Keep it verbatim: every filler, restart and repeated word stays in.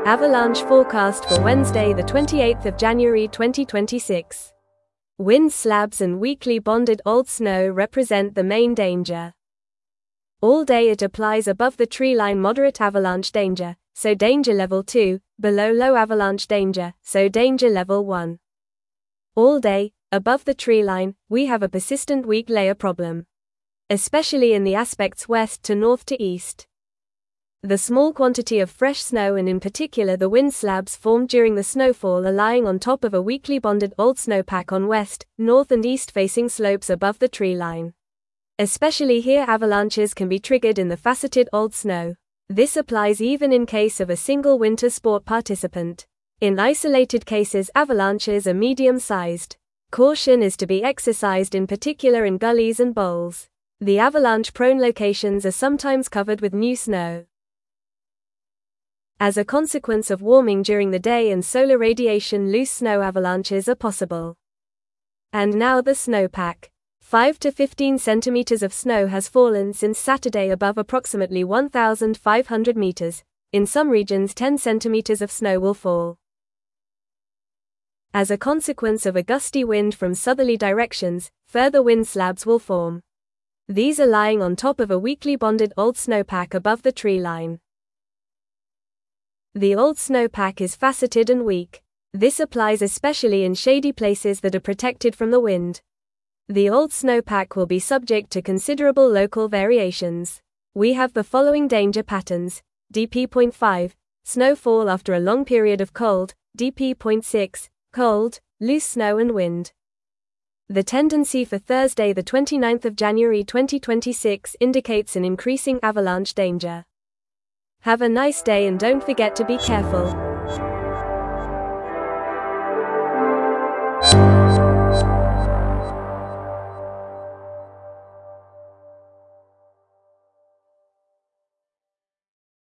Avalanche forecast for Wednesday, the twenty-eighth of January twenty twenty-six. Wind slabs and weakly bonded old snow represent the main danger. All day it applies above the tree line moderate avalanche danger, so danger level two, below low avalanche danger, so danger level one. All day, above the tree line, we have a persistent weak layer problem, especially in the aspects west to north to east. The small quantity of fresh snow and in particular the wind slabs formed during the snowfall are lying on top of a weakly bonded old snowpack on west, north and east facing slopes above the tree line. Especially here avalanches can be triggered in the faceted old snow. This applies even in case of a single winter sport participant. In isolated cases avalanches are medium-sized. Caution is to be exercised in particular in gullies and bowls. The avalanche-prone locations are sometimes covered with new snow. As a consequence of warming during the day and solar radiation, loose snow avalanches are possible. And now the snowpack. five to fifteen centimeters of snow has fallen since Saturday above approximately one thousand five hundred meters. In some regions ten centimeters of snow will fall. As a consequence of a gusty wind from southerly directions, further wind slabs will form. These are lying on top of a weakly bonded old snowpack above the tree line. The old snowpack is faceted and weak. This applies especially in shady places that are protected from the wind. The old snowpack will be subject to considerable local variations. We have the following danger patterns: D P zero point five, snowfall after a long period of cold; D P zero point six, cold, loose snow and wind. The tendency for Thursday, the twenty-ninth of January twenty twenty-six indicates an increasing avalanche danger. Have a nice day and don't forget to be careful.